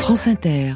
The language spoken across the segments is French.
France Inter.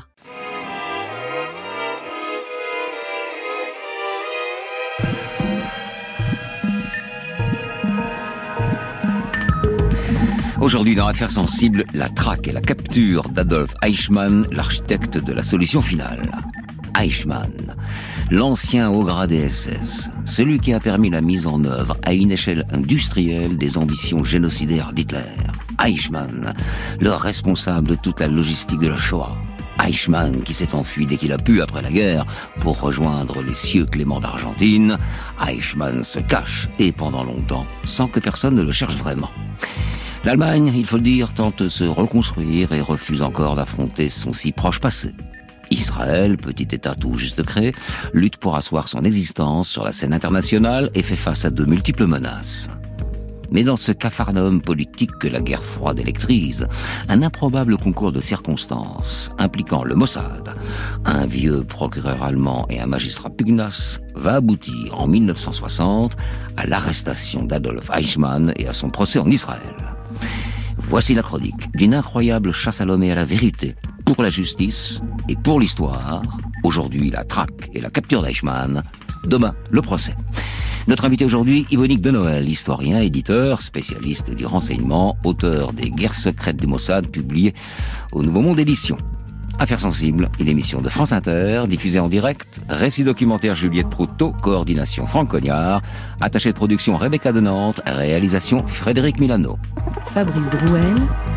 Aujourd'hui, dans Affaires sensibles, la traque et la capture d'Adolf Eichmann, l'architecte de la solution finale. Eichmann, l'ancien haut gradé SS, celui qui a permis la mise en œuvre à une échelle industrielle des ambitions génocidaires d'Hitler. Eichmann, le responsable de toute la logistique de la Shoah. Eichmann qui s'est enfui dès qu'il a pu après la guerre pour rejoindre les cieux cléments d'Argentine. Eichmann se cache, et pendant longtemps, sans que personne ne le cherche vraiment. L'Allemagne, il faut le dire, tente de se reconstruire et refuse encore d'affronter son si proche passé. Israël, petit État tout juste créé, lutte pour asseoir son existence sur la scène internationale et fait face à de multiples menaces. Mais dans ce capharnaüm politique que la guerre froide électrise, un improbable concours de circonstances impliquant le Mossad, un vieux procureur allemand et un magistrat pugnace, va aboutir en 1960 à l'arrestation d'Adolf Eichmann et à son procès en Israël. Voici la chronique d'une incroyable chasse à l'homme et à la vérité, pour la justice et pour l'histoire. Aujourd'hui, la traque et la capture d'Eichmann. Demain, le procès. Notre invité aujourd'hui, Yvonique de Noël, historien, éditeur, spécialiste du renseignement, auteur des Guerres secrètes du Mossad, publié au Nouveau Monde Édition. Affaires sensibles, une émission de France Inter, diffusée en direct, récit documentaire Juliette Proutot, coordination Franck Cognard, attaché de production Rebecca de Nantes, réalisation Frédéric Milano. Fabrice Drouel,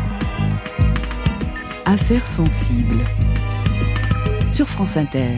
Affaires sensibles, sur France Inter.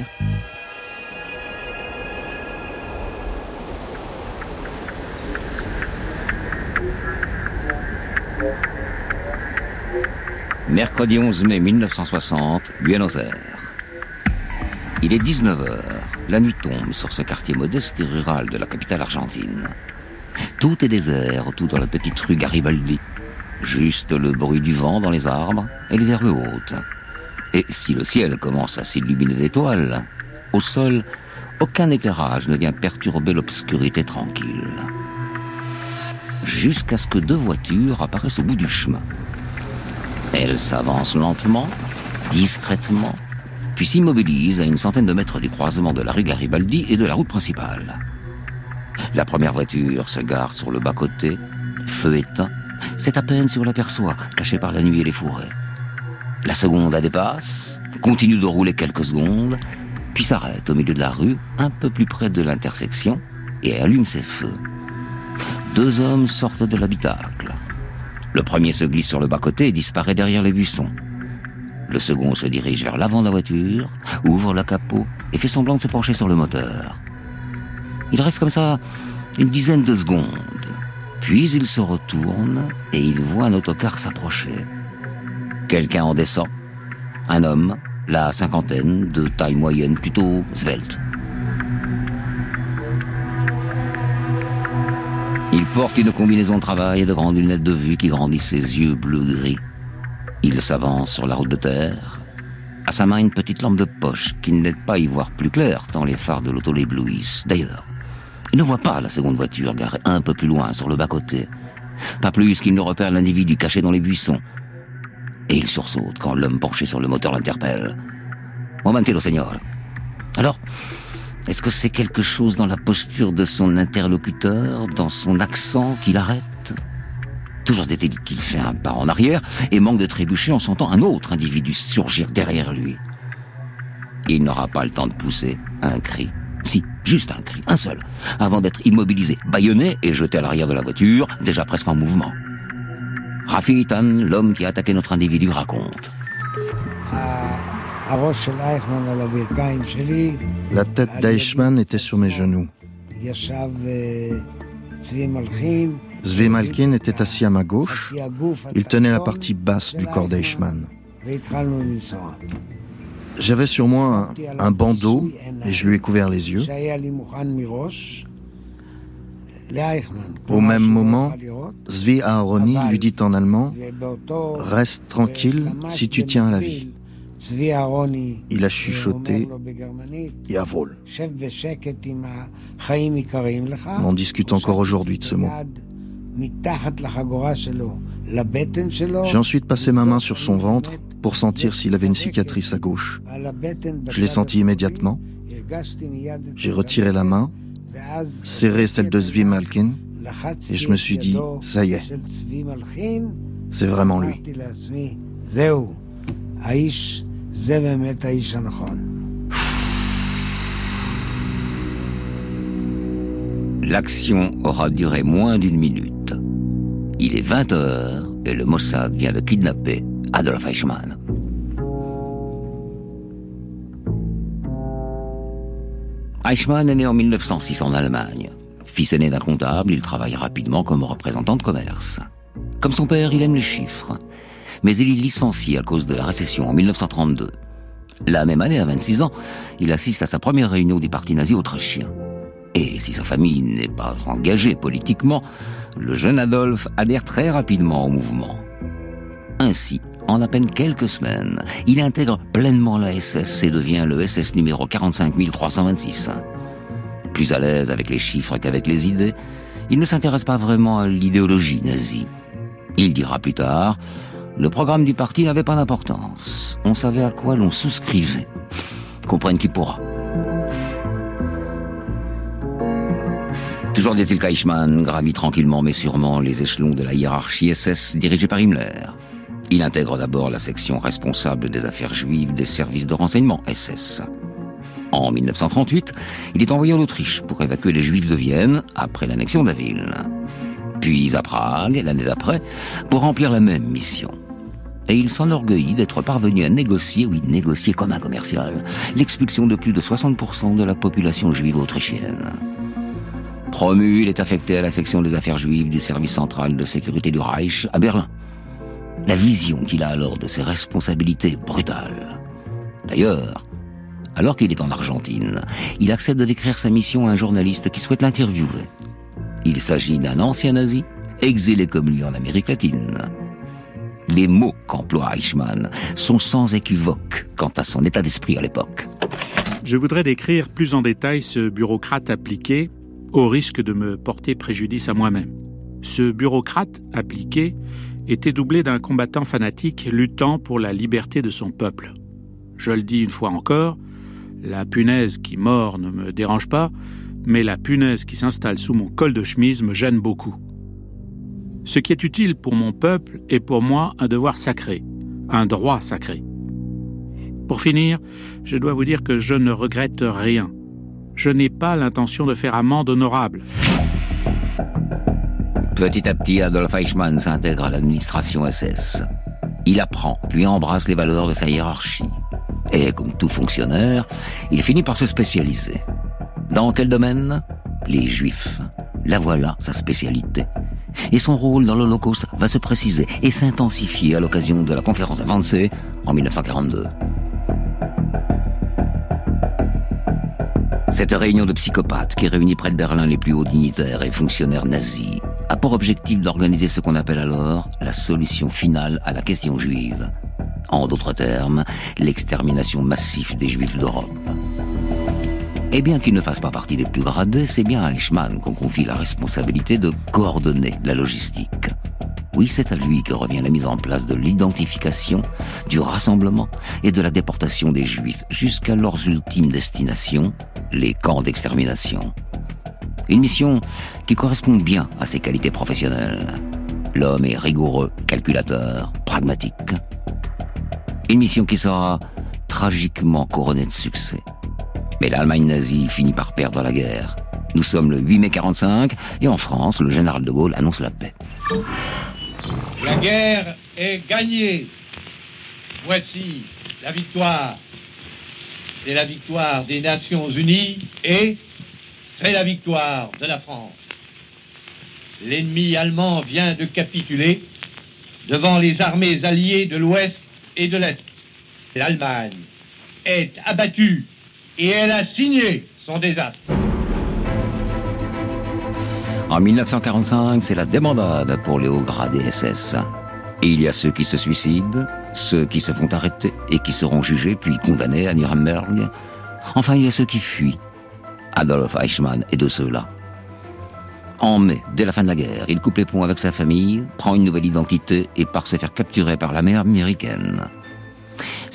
Mercredi 11 mai 1960, Buenos Aires. Il est 19h. La nuit tombe sur ce quartier modeste et rural de la capitale argentine. Tout est désert, tout dans la petite rue Garibaldi. Juste le bruit du vent dans les arbres et les herbes hautes. Et si le ciel commence à s'illuminer d'étoiles, au sol, aucun éclairage ne vient perturber l'obscurité tranquille. Jusqu'à ce que deux voitures apparaissent au bout du chemin. Elles s'avancent lentement, discrètement, puis s'immobilisent à une centaine de mètres du croisement de la rue Garibaldi et de la route principale. La première voiture se gare sur le bas-côté, feu éteint. C'est à peine si on l'aperçoit, caché par la nuit et les fourrés. La seconde la dépasse, continue de rouler quelques secondes, puis s'arrête au milieu de la rue, un peu plus près de l'intersection, et allume ses feux. Deux hommes sortent de l'habitacle. Le premier se glisse sur le bas-côté et disparaît derrière les buissons. Le second se dirige vers l'avant de la voiture, ouvre le capot et fait semblant de se pencher sur le moteur. Il reste comme ça une dizaine de secondes. Puis il se retourne et il voit un autocar s'approcher. Quelqu'un en descend. Un homme, la cinquantaine, de taille moyenne, plutôt svelte. Il porte une combinaison de travail et de grandes lunettes de vue qui grandissent ses yeux bleu-gris. Il s'avance sur la route de terre. À sa main, une petite lampe de poche qui ne l'aide pas à y voir plus clair tant les phares de l'auto l'éblouissent. D'ailleurs, il ne voit pas la seconde voiture garée un peu plus loin sur le bas-côté. Pas plus qu'il ne repère l'individu caché dans les buissons. Et il sursaute quand l'homme penché sur le moteur l'interpelle. « Momentito, señor. » Alors, est-ce que c'est quelque chose dans la posture de son interlocuteur, dans son accent qui l'arrête ? Toujours est-il qu'il fait un pas en arrière et manque de trébucher en sentant un autre individu surgir derrière lui. Il n'aura pas le temps de pousser un cri. Si, juste un cri, un seul, avant d'être immobilisé, bâillonné et jeté à l'arrière de la voiture, déjà presque en mouvement. Rafi Itan, l'homme qui a attaqué notre individu, raconte. La tête d'Eichmann était sur mes genoux. Zvi Malkin était assis à ma gauche. Il tenait la partie basse du corps d'Eichmann. J'avais sur moi un bandeau et je lui ai couvert les yeux. Au même moment, Zvi Aharoni lui dit en allemand « Reste tranquille si tu tiens à la vie ». Il a chuchoté « Yavol ». On discute encore aujourd'hui de ce mot. J'ai ensuite passé ma main sur son ventre pour sentir s'il avait une cicatrice à gauche. Je l'ai senti immédiatement. J'ai retiré la main, serré celle de Zvi Malkin, et je me suis dit, ça y est, c'est vraiment lui. L'action aura duré moins d'1 minute. Il est 20h et le Mossad vient de kidnapper Adolf Eichmann. Eichmann est né en 1906 en Allemagne. Fils aîné d'un comptable, il travaille rapidement comme représentant de commerce. Comme son père, il aime les chiffres. Mais il est licencié à cause de la récession en 1932. La même année, à 26 ans, il assiste à sa première réunion du parti nazi autrichien. Et si sa famille n'est pas engagée politiquement, le jeune Adolf adhère très rapidement au mouvement. Ainsi, en à peine quelques semaines, il intègre pleinement la SS et devient le SS numéro 45326. Plus à l'aise avec les chiffres qu'avec les idées, il ne s'intéresse pas vraiment à l'idéologie nazie. Il dira plus tard, le programme du parti n'avait pas d'importance. On savait à quoi l'on souscrivait. Comprenne qui pourra. Toujours est-il qu'Eichmann gravit tranquillement mais sûrement les échelons de la hiérarchie SS dirigée par Himmler. Il intègre d'abord la section responsable des affaires juives des services de renseignement SS. En 1938, il est envoyé en Autriche pour évacuer les Juifs de Vienne après l'annexion de la ville. Puis à Prague, l'année d'après, pour remplir la même mission. Et il s'enorgueillit d'être parvenu à négocier comme un commercial, l'expulsion de plus de 60% de la population juive autrichienne. Promu, il est affecté à la section des affaires juives du service central de sécurité du Reich à Berlin. La vision qu'il a alors de ses responsabilités est brutale. D'ailleurs, alors qu'il est en Argentine, il accepte de décrire sa mission à un journaliste qui souhaite l'interviewer. Il s'agit d'un ancien nazi, exilé comme lui en Amérique latine. Les mots qu'emploie Eichmann sont sans équivoque quant à son état d'esprit à l'époque. Je voudrais décrire plus en détail ce bureaucrate appliqué, au risque de me porter préjudice à moi-même. Ce bureaucrate appliqué était doublé d'un combattant fanatique luttant pour la liberté de son peuple. Je le dis une fois encore, la punaise qui mord ne me dérange pas, mais la punaise qui s'installe sous mon col de chemise me gêne beaucoup. Ce qui est utile pour mon peuple est pour moi un devoir sacré, un droit sacré. Pour finir, je dois vous dire que je ne regrette rien. Je n'ai pas l'intention de faire amende honorable. Petit à petit, Adolf Eichmann s'intègre à l'administration SS. Il apprend, puis embrasse les valeurs de sa hiérarchie. Et comme tout fonctionnaire, il finit par se spécialiser. Dans quel domaine ? Les Juifs. La voilà, sa spécialité. Et son rôle dans l'Holocauste va se préciser et s'intensifier à l'occasion de la conférence de Wannsee en 1942. Cette réunion de psychopathes qui réunit près de Berlin les plus hauts dignitaires et fonctionnaires nazis a pour objectif d'organiser ce qu'on appelle alors la solution finale à la question juive. En d'autres termes, l'extermination massive des Juifs d'Europe. Et bien qu'il ne fasse pas partie des plus gradés, c'est bien à Eichmann qu'on confie la responsabilité de coordonner la logistique. Oui, c'est à lui que revient la mise en place de l'identification, du rassemblement et de la déportation des Juifs jusqu'à leurs ultimes destinations, les camps d'extermination. Une mission qui correspond bien à ses qualités professionnelles. L'homme est rigoureux, calculateur, pragmatique. Une mission qui sera tragiquement couronnée de succès. Mais l'Allemagne nazie finit par perdre la guerre. Nous sommes le 8 mai 1945 et en France, le général de Gaulle annonce la paix. La guerre est gagnée. Voici la victoire. C'est la victoire des Nations Unies et c'est la victoire de la France. L'ennemi allemand vient de capituler devant les armées alliées de l'Ouest et de l'Est. L'Allemagne est abattue et elle a signé son désastre. En 1945, c'est la débandade pour les hauts gradés SS. Et il y a ceux qui se suicident, ceux qui se font arrêter et qui seront jugés puis condamnés à Nuremberg. Enfin, il y a ceux qui fuient. Adolf Eichmann est de ceux-là. En mai, dès la fin de la guerre, il coupe les ponts avec sa famille, prend une nouvelle identité et part se faire capturer par l'armée américaine.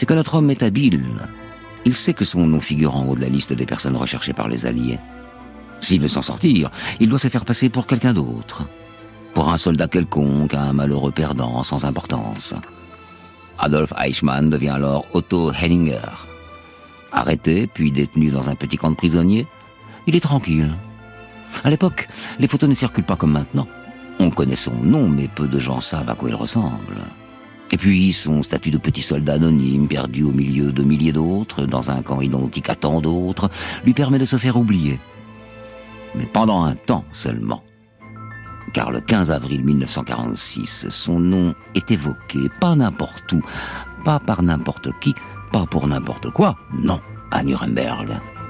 c'est que notre homme est habile. Il sait que son nom figure en haut de la liste des personnes recherchées par les Alliés. S'il veut s'en sortir, il doit se faire passer pour quelqu'un d'autre. Pour un soldat quelconque, un malheureux perdant sans importance. Adolf Eichmann devient alors Otto Henninger. Arrêté, puis détenu dans un petit camp de prisonniers, il est tranquille. À l'époque, les photos ne circulent pas comme maintenant. On connaît son nom, mais peu de gens savent à quoi il ressemble. Et puis, son statut de petit soldat anonyme, perdu au milieu de milliers d'autres, dans un camp identique à tant d'autres, lui permet de se faire oublier. Mais pendant un temps seulement. Car le 15 avril 1946, son nom est évoqué, pas n'importe où, pas par n'importe qui, pas pour n'importe quoi, non, à Nuremberg.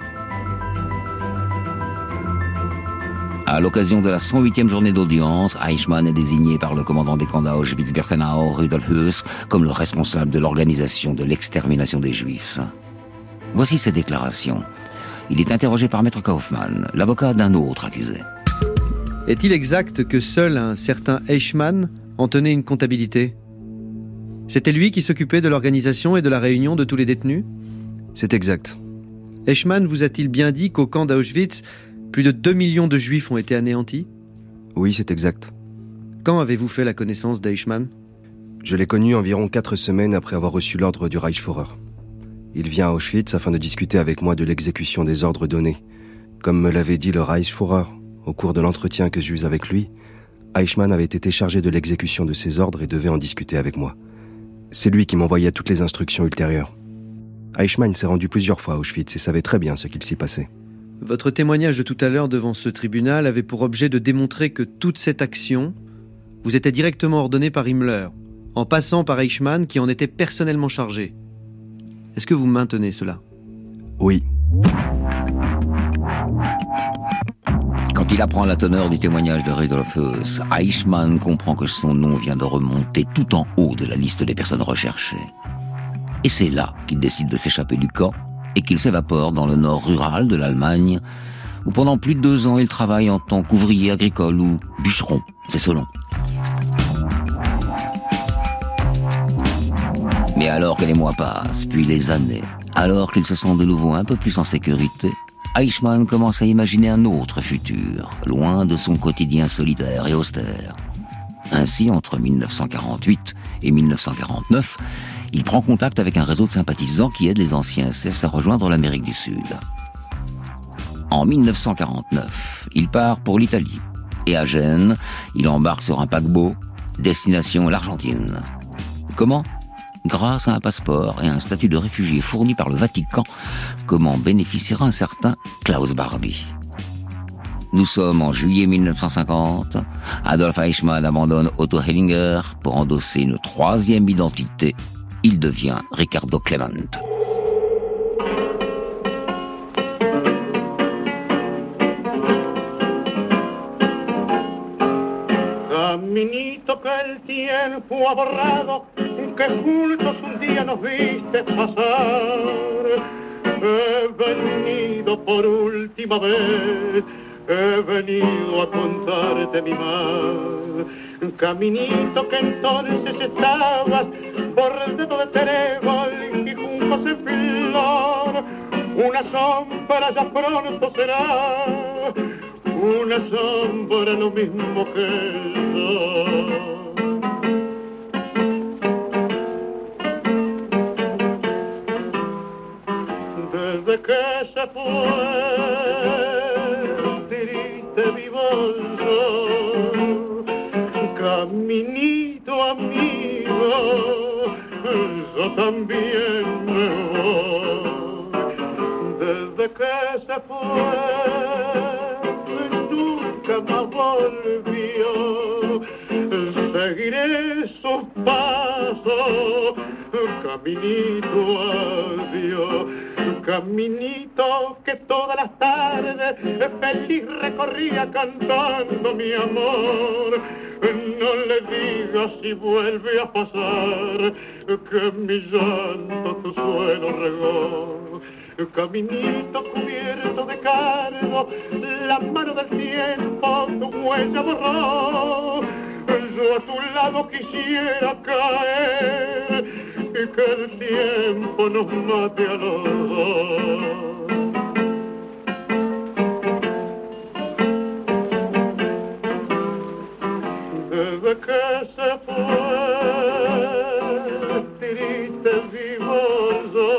À l'occasion de la 108e journée d'audience, Eichmann est désigné par le commandant des camps d'Auschwitz-Birkenau, Rudolf Höss, comme le responsable de l'organisation de l'extermination des Juifs. Voici ses déclarations. Il est interrogé par Maître Kaufmann, l'avocat d'un autre accusé. Est-il exact que seul un certain Eichmann en tenait une comptabilité ? C'était lui qui s'occupait de l'organisation et de la réunion de tous les détenus ? C'est exact. Eichmann vous a-t-il bien dit qu'au camp d'Auschwitz, plus de 2 millions de Juifs ont été anéantis ? Oui, c'est exact. Quand avez-vous fait la connaissance d'Eichmann ? Je l'ai connu environ 4 semaines après avoir reçu l'ordre du Reichsführer. Il vient à Auschwitz afin de discuter avec moi de l'exécution des ordres donnés. Comme me l'avait dit le Reichsführer, au cours de l'entretien que j'eus avec lui, Eichmann avait été chargé de l'exécution de ces ordres et devait en discuter avec moi. C'est lui qui m'envoyait toutes les instructions ultérieures. Eichmann s'est rendu plusieurs fois à Auschwitz et savait très bien ce qu'il s'y passait. Votre témoignage de tout à l'heure devant ce tribunal avait pour objet de démontrer que toute cette action vous était directement ordonnée par Himmler, en passant par Eichmann qui en était personnellement chargé. Est-ce que vous maintenez cela ? Oui. Quand il apprend la teneur du témoignage de Rudolf Höss, Eichmann comprend que son nom vient de remonter tout en haut de la liste des personnes recherchées. Et c'est là qu'il décide de s'échapper du camp et qu'il s'évapore dans le nord rural de l'Allemagne, où pendant plus de 2 ans il travaille en tant qu'ouvrier agricole ou bûcheron, c'est selon. Mais alors que les mois passent, puis les années, alors qu'il se sent de nouveau un peu plus en sécurité, Eichmann commence à imaginer un autre futur, loin de son quotidien solitaire et austère. Ainsi, entre 1948 et 1949, il prend contact avec un réseau de sympathisants qui aide les anciens SS à rejoindre l'Amérique du Sud. En 1949, il part pour l'Italie. Et à Gênes, il embarque sur un paquebot, destination l'Argentine. Comment ? Grâce à un passeport et un statut de réfugié fourni par le Vatican, comment bénéficiera un certain Klaus Barbie. Nous sommes en juillet 1950. Adolf Eichmann abandonne Otto Henninger pour endosser une 3e identité. Il devient Riccardo Clement. Caminito que el tiempo ha borrado, que juntos un día nos viste pasar. He venido por última vez, he venido a contarte mi mal. Caminito que entonces estabas bordado de trébol y juncos en flor. Una sombra ya pronto será, una sombra lo mismo que el sol. Desde que se fue, triste vivo yo, caminito amigo, yo también me voy. Desde que se fue, nunca más volvió, seguiré sus pasos, caminito adiós. Caminito que todas las tardes feliz recorría cantando mi amor. No le digas si vuelve a pasar que mi llanto tu suelo regó. Caminito cubierto de cargo, la mano del tiempo tu huella borró. Yo a tu lado quisiera caer, y que el tiempo nos mate a los dos. Desde que se fue, triste vivo yo,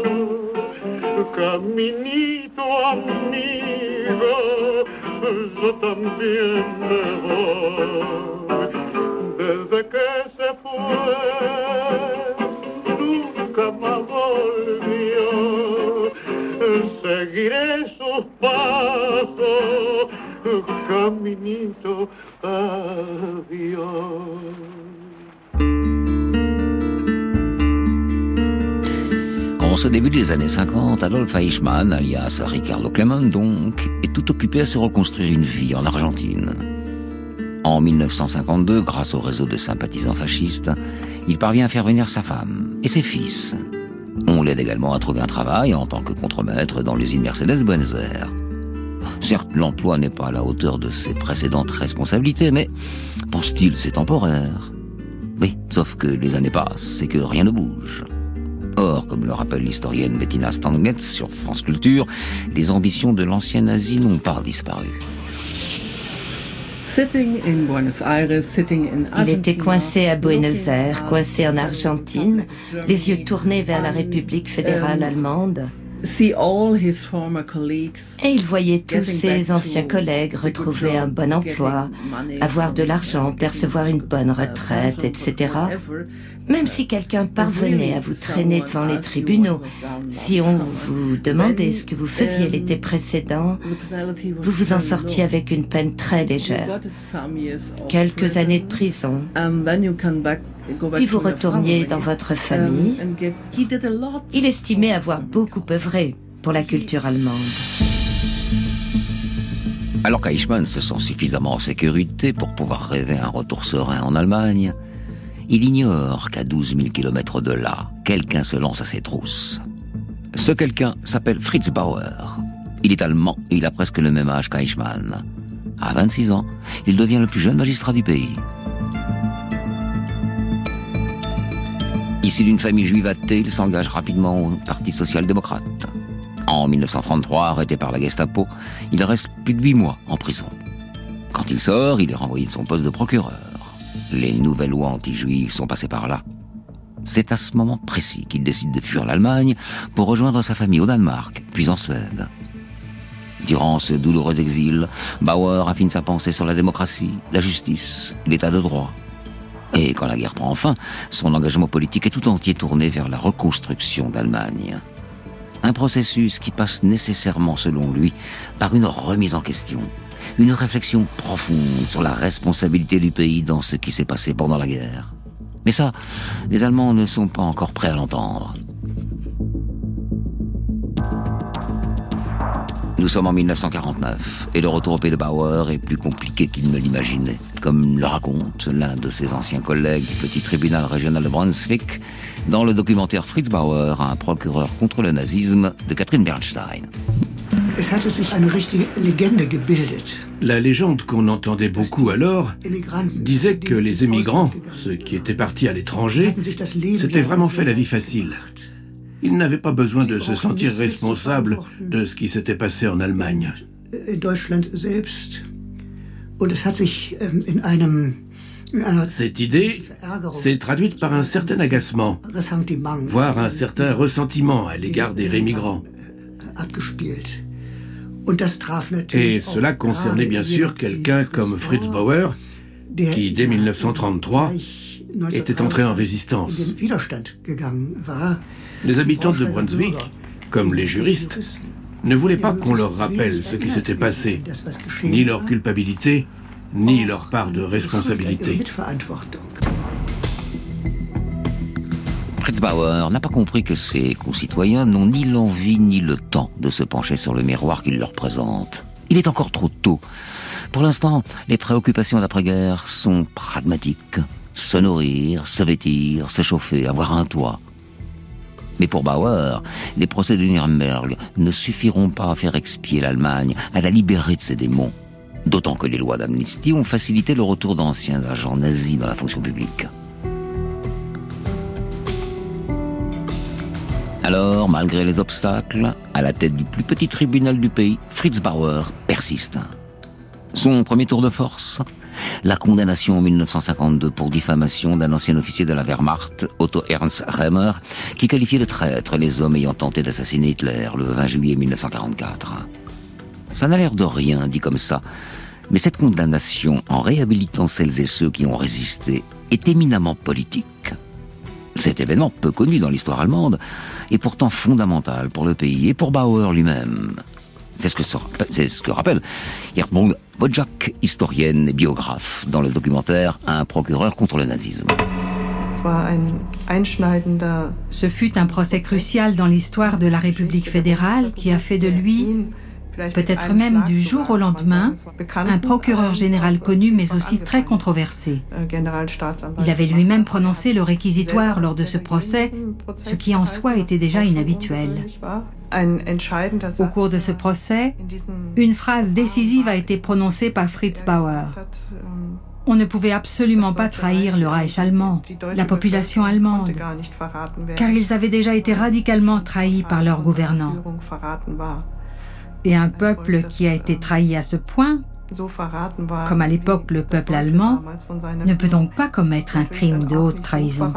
caminito amigo, yo también me voy. Desde que se fue, nunca más volvió. Seguiré sus pasos, caminito, adiós. En ce début des années 50, Adolf Eichmann, alias Ricardo Clement donc, est tout occupé à se reconstruire une vie en Argentine. En 1952, grâce au réseau de sympathisants fascistes, il parvient à faire venir sa femme et ses fils. On l'aide également à trouver un travail en tant que contremaître dans l'usine Mercedes-Benz. Certes, l'emploi n'est pas à la hauteur de ses précédentes responsabilités, mais, pense-t-il, c'est temporaire. Oui, sauf que les années passent et que rien ne bouge. Or, comme le rappelle l'historienne Bettina Stangetz sur France Culture, les ambitions de l'ancien nazi n'ont pas disparu. Il était coincé à Buenos Aires, coincé en Argentine, les yeux tournés vers la République fédérale allemande. Et il voyait tous ses anciens collègues retrouver un bon emploi, avoir de l'argent, percevoir une bonne retraite, etc. Même si quelqu'un parvenait à vous traîner devant les tribunaux, si on vous demandait ce que vous faisiez l'été précédent, vous vous en sortiez avec une peine très légère. Quelques années de prison. Puis vous retourniez dans votre famille. Il estimait avoir beaucoup œuvré pour la culture allemande. Alors qu'Eichmann se sent suffisamment en sécurité pour pouvoir rêver un retour serein en Allemagne, il ignore qu'à 12 000 kilomètres de là, quelqu'un se lance à ses trousses. Ce quelqu'un s'appelle Fritz Bauer. Il est allemand et il a presque le même âge qu'Eichmann. À 26 ans, il devient le plus jeune magistrat du pays. Issu d'une famille juive athée, il s'engage rapidement au Parti social-démocrate. En 1933, arrêté par la Gestapo, il reste plus de 8 mois en prison. Quand il sort, il est renvoyé de son poste de procureur. Les nouvelles lois anti-juives sont passées par là. C'est à ce moment précis qu'il décide de fuir l'Allemagne pour rejoindre sa famille au Danemark, puis en Suède. Durant ce douloureux exil, Bauer affine sa pensée sur la démocratie, la justice, l'état de droit. Et quand la guerre prend fin, son engagement politique est tout entier tourné vers la reconstruction d'Allemagne. Un processus qui passe nécessairement, selon lui, par une remise en question, une réflexion profonde sur la responsabilité du pays dans ce qui s'est passé pendant la guerre. Mais ça, les Allemands ne sont pas encore prêts à l'entendre. Nous sommes en 1949 et le retour au pays de Bauer est plus compliqué qu'il ne l'imaginait. Comme le raconte l'un de ses anciens collègues du petit tribunal régional de Brunswick dans le documentaire Fritz Bauer, un procureur contre le nazisme de Catherine Bernstein. La légende qu'on entendait beaucoup alors disait que les émigrants, ceux qui étaient partis à l'étranger, s'étaient vraiment fait la vie facile. Ils n'avaient pas besoin de se sentir responsables de ce qui s'était passé en Allemagne. Cette idée s'est traduite par un certain agacement, voire un certain ressentiment à l'égard des rémigrants. Et cela concernait bien sûr quelqu'un comme Fritz Bauer, qui dès 1933 était entré en résistance. Les habitants de Brunswick, comme les juristes, ne voulaient pas qu'on leur rappelle ce qui s'était passé, ni leur culpabilité, ni leur part de responsabilité. Fritz Bauer n'a pas compris que ses concitoyens n'ont ni l'envie ni le temps de se pencher sur le miroir qu'il leur présente. Il est encore trop tôt. Pour l'instant, les préoccupations d'après-guerre sont pragmatiques. Se nourrir, se vêtir, se chauffer, avoir un toit. Mais pour Bauer, les procès de Nuremberg ne suffiront pas à faire expier l'Allemagne, à la libérer de ses démons. D'autant que les lois d'amnistie ont facilité le retour d'anciens agents nazis dans la fonction publique. Alors, malgré les obstacles, à la tête du plus petit tribunal du pays, Fritz Bauer persiste. Son premier tour de force, la condamnation en 1952 pour diffamation d'un ancien officier de la Wehrmacht, Otto Ernst Remer, qui qualifiait de traîtres les hommes ayant tenté d'assassiner Hitler le 20 juillet 1944. Ça n'a l'air de rien, dit comme ça, mais cette condamnation, en réhabilitant celles et ceux qui ont résisté, est éminemment politique. Cet événement, peu connu dans l'histoire allemande, est pourtant fondamental pour le pays et pour Bauer lui-même. C'est ce que rappelle Gertrud Wojak, historienne et biographe, dans le documentaire « Un procureur contre le nazisme ». Ce fut un procès crucial dans l'histoire de la République fédérale qui a fait de lui, peut-être même du jour au lendemain, un procureur général connu mais aussi très controversé. Il avait lui-même prononcé le réquisitoire lors de ce procès, ce qui en soi était déjà inhabituel. Au cours de ce procès, une phrase décisive a été prononcée par Fritz Bauer. On ne pouvait absolument pas trahir le Reich allemand, la population allemande, car ils avaient déjà été radicalement trahis par leurs gouvernants. Et un peuple qui a été trahi à ce point, comme à l'époque le peuple allemand, ne peut donc pas commettre un crime de haute trahison.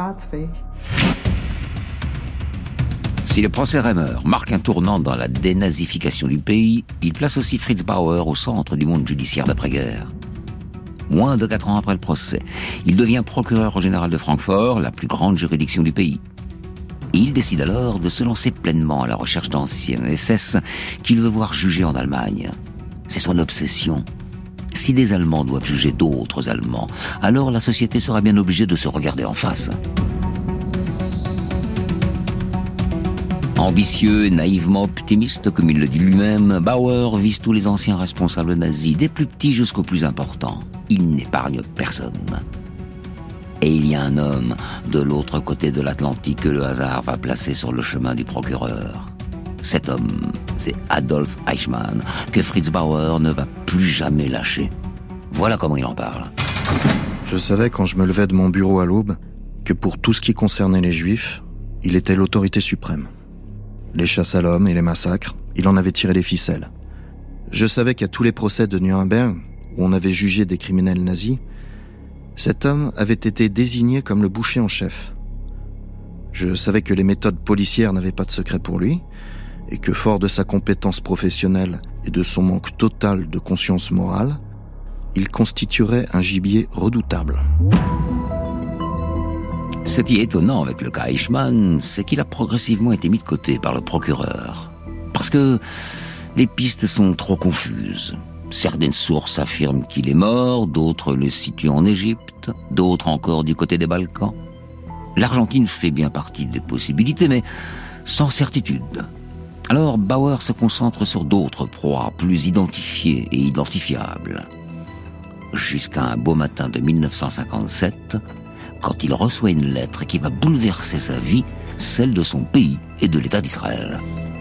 Si le procès Remer marque un tournant dans la dénazification du pays, il place aussi Fritz Bauer au centre du monde judiciaire d'après-guerre. Moins de 4 ans après le procès, il devient procureur général de Francfort, la plus grande juridiction du pays. Il décide alors de se lancer pleinement à la recherche d'anciens SS qu'il veut voir juger en Allemagne. C'est son obsession. Si des Allemands doivent juger d'autres Allemands, alors la société sera bien obligée de se regarder en face. Ambitieux et naïvement optimiste, comme il le dit lui-même, Bauer vise tous les anciens responsables nazis, des plus petits jusqu'aux plus importants. Il n'épargne personne. Et il y a un homme de l'autre côté de l'Atlantique que le hasard va placer sur le chemin du procureur. Cet homme, c'est Adolf Eichmann, que Fritz Bauer ne va plus jamais lâcher. Voilà comment il en parle. Je savais quand je me levais de mon bureau à l'aube que pour tout ce qui concernait les Juifs, il était l'autorité suprême. Les chasses à l'homme et les massacres, il en avait tiré les ficelles. Je savais qu'à tous les procès de Nuremberg, où on avait jugé des criminels nazis, cet homme avait été désigné comme le boucher en chef. Je savais que les méthodes policières n'avaient pas de secret pour lui, et que fort de sa compétence professionnelle et de son manque total de conscience morale, il constituerait un gibier redoutable. Ce qui est étonnant avec le cas Eichmann, c'est qu'il a progressivement été mis de côté par le procureur. Parce que les pistes sont trop confuses. Certaines sources affirment qu'il est mort, d'autres le situent en Égypte, d'autres encore du côté des Balkans. L'Argentine fait bien partie des possibilités, mais sans certitude. Alors Bauer se concentre sur d'autres proies plus identifiées et identifiables. Jusqu'à un beau matin de 1957, quand il reçoit une lettre qui va bouleverser sa vie, celle de son pays et de l'État d'Israël.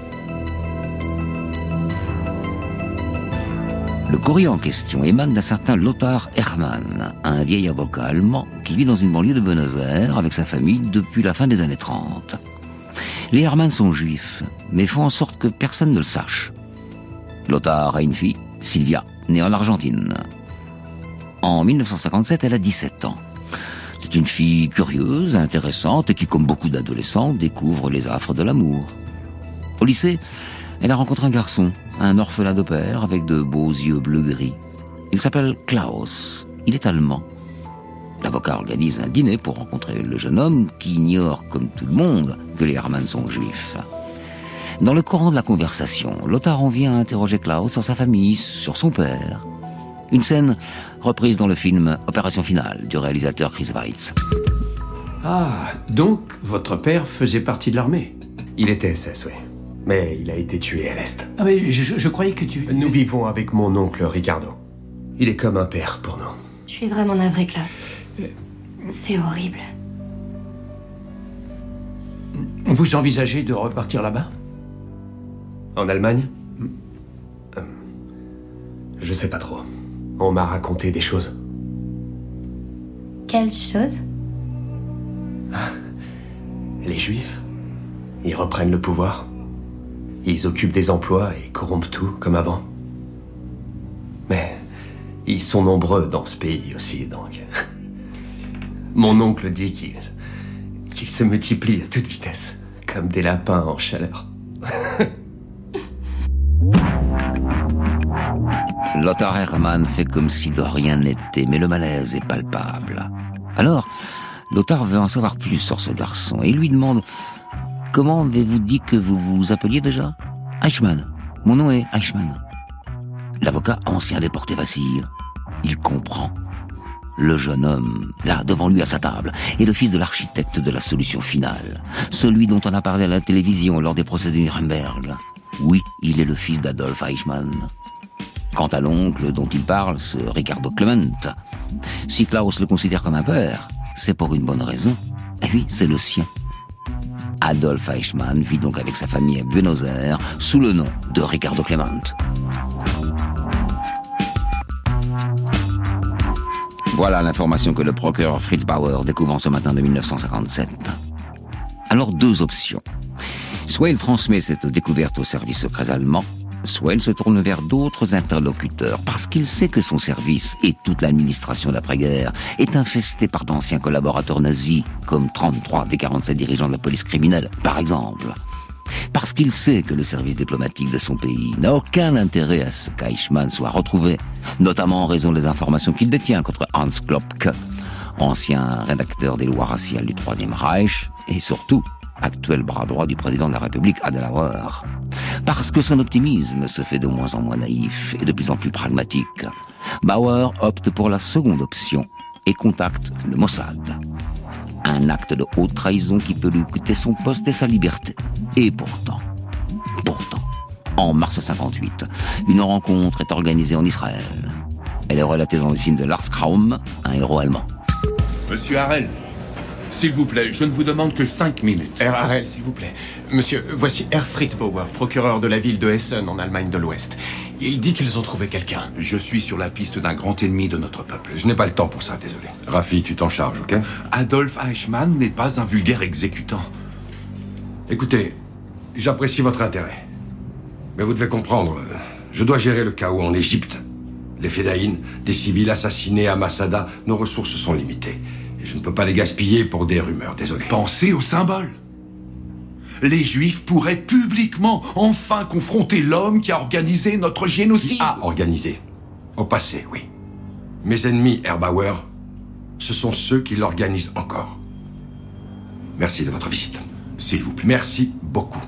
Le courrier en question émane d'un certain Lothar Hermann, un vieil avocat allemand qui vit dans une banlieue de Buenos Aires avec sa famille depuis la fin des années 30. Les Hermann sont juifs, mais font en sorte que personne ne le sache. Lothar a une fille, Sylvia, née en Argentine. En 1957, elle a 17 ans. C'est une fille curieuse, intéressante et qui, comme beaucoup d'adolescents, découvre les affres de l'amour. Au lycée, elle a rencontré un garçon, un orphelin de père avec de beaux yeux bleu-gris. Il s'appelle Klaus. Il est allemand. L'avocat organise un dîner pour rencontrer le jeune homme qui ignore, comme tout le monde, que les Hermann sont juifs. Dans le courant de la conversation, Lothar en vient à interroger Klaus sur sa famille, sur son père. Une scène reprise dans le film Opération Finale du réalisateur Chris Weitz. Ah, donc votre père faisait partie de l'armée? Il était SS, oui. Mais il a été tué à l'Est. Ah mais je croyais que tu... Nous vivons avec mon oncle Ricardo. Il est comme un père pour nous. Je suis vraiment navrée, Klaus. C'est horrible. Vous envisagez de repartir là-bas? En Allemagne? Je sais pas trop. On m'a raconté des choses. Quelles choses? Les Juifs? Ils reprennent le pouvoir. Ils occupent des emplois et corrompent tout, comme avant. Mais ils sont nombreux dans ce pays aussi, donc... Mon oncle dit qu'ils se multiplient à toute vitesse, comme des lapins en chaleur. Lothar Hermann fait comme si de rien n'était, mais le malaise est palpable. Alors, Lothar veut en savoir plus sur ce garçon et lui demande « Comment avez-vous dit que vous vous appeliez déjà ?»« Eichmann. Mon nom est Eichmann. » L'avocat ancien déporté vacille. Il comprend. Le jeune homme, là, devant lui à sa table, est le fils de l'architecte de la solution finale. Celui dont on a parlé à la télévision lors des procès de Nuremberg. Oui, il est le fils d'Adolf Eichmann. Quant à l'oncle dont il parle, ce Ricardo Clement, si Klaus le considère comme un père, c'est pour une bonne raison. Et oui, c'est le sien. Adolf Eichmann vit donc avec sa famille à Buenos Aires sous le nom de Ricardo Clement. Voilà l'information que le procureur Fritz Bauer découvre en ce matin de 1957. Alors deux options. Soit il transmet cette découverte aux services secrets allemands, soit il se tourne vers d'autres interlocuteurs, parce qu'il sait que son service et toute l'administration d'après-guerre est infestée par d'anciens collaborateurs nazis, comme 33 des 47 dirigeants de la police criminelle, par exemple. Parce qu'il sait que le service diplomatique de son pays n'a aucun intérêt à ce qu'Eichmann soit retrouvé, notamment en raison des informations qu'il détient contre Hans Klopke, ancien rédacteur des lois raciales du Troisième Reich, et surtout actuel bras droit du président de la République, Adenauer. Parce que son optimisme se fait de moins en moins naïf et de plus en plus pragmatique, Bauer opte pour la seconde option et contacte le Mossad. Un acte de haute trahison qui peut lui coûter son poste et sa liberté. Et pourtant, en mars 58, une rencontre est organisée en Israël. Elle est relatée dans le film de Lars Kraum, un héros allemand. Monsieur Harel, s'il vous plaît, je ne vous demande que 5 minutes. Herr Harel, s'il vous plaît. Monsieur, voici Herr Fritz Bauer, procureur de la ville de Essen, en Allemagne de l'Ouest. Il dit qu'ils ont trouvé quelqu'un. Je suis sur la piste d'un grand ennemi de notre peuple. Je n'ai pas le temps pour ça, désolé. Rafi, tu t'en charges, ok? Adolf Eichmann n'est pas un vulgaire exécutant. Écoutez, j'apprécie votre intérêt. Mais vous devez comprendre, je dois gérer le chaos en Égypte. Les Fédaïnes, des civils assassinés à Masada, nos ressources sont limitées. Et je ne peux pas les gaspiller pour des rumeurs, désolé. Pensez au symbole. Les Juifs pourraient publiquement enfin confronter l'homme qui a organisé notre génocide. Qui a organisé. Au passé, oui. Mes ennemis, Herr Bauer, ce sont ceux qui l'organisent encore. Merci de votre visite. S'il vous plaît. Merci beaucoup.